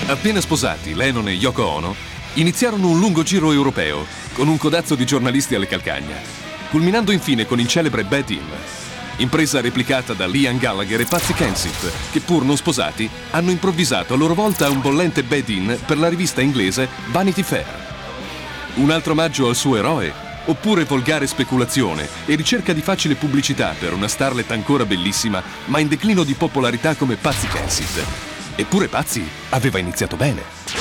Appena sposati, Lennon e Yoko Ono iniziarono un lungo giro europeo con un codazzo di giornalisti alle calcagna, culminando infine con il celebre Bed In, impresa replicata da Liam Gallagher e Patsy Kensit, che pur non sposati hanno improvvisato a loro volta un bollente Bed In per la rivista inglese Vanity Fair. Un altro omaggio al suo eroe? Oppure volgare speculazione e ricerca di facile pubblicità per una starlet ancora bellissima ma in declino di popolarità come Patsy Kensit? Eppure Patsy aveva iniziato bene.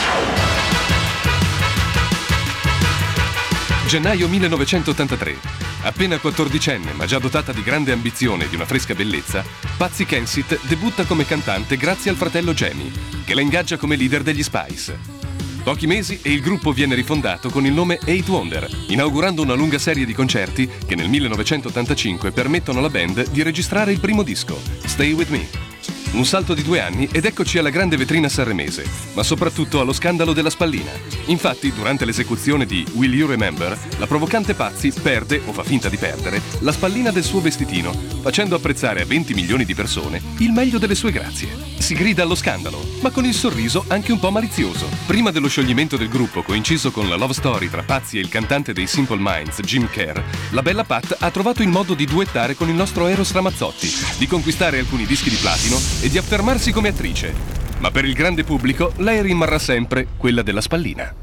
Gennaio 1983. Appena 14enne, ma già dotata di grande ambizione e di una fresca bellezza, Patsy Kensit debutta come cantante grazie al fratello Jamie, che la ingaggia come leader degli Spice. Pochi mesi e il gruppo viene rifondato con il nome Eight Wonder, inaugurando una lunga serie di concerti che nel 1985 permettono alla band di registrare il primo disco, Stay With Me. Un salto di 2 anni ed eccoci alla grande vetrina sanremese, ma soprattutto allo scandalo della spallina. Infatti, durante l'esecuzione di Will You Remember, la provocante Patsy perde, o fa finta di perdere, la spallina del suo vestitino, facendo apprezzare a 20 milioni di persone il meglio delle sue grazie. Si grida allo scandalo, ma con il sorriso anche un po' malizioso. Prima dello scioglimento del gruppo, coinciso con la love story tra Patsy e il cantante dei Simple Minds, Jim Kerr, la bella Pat ha trovato il modo di duettare con il nostro Eros Ramazzotti, di conquistare alcuni dischi di platino e di affermarsi come attrice. Ma per il grande pubblico lei rimarrà sempre quella della spallina.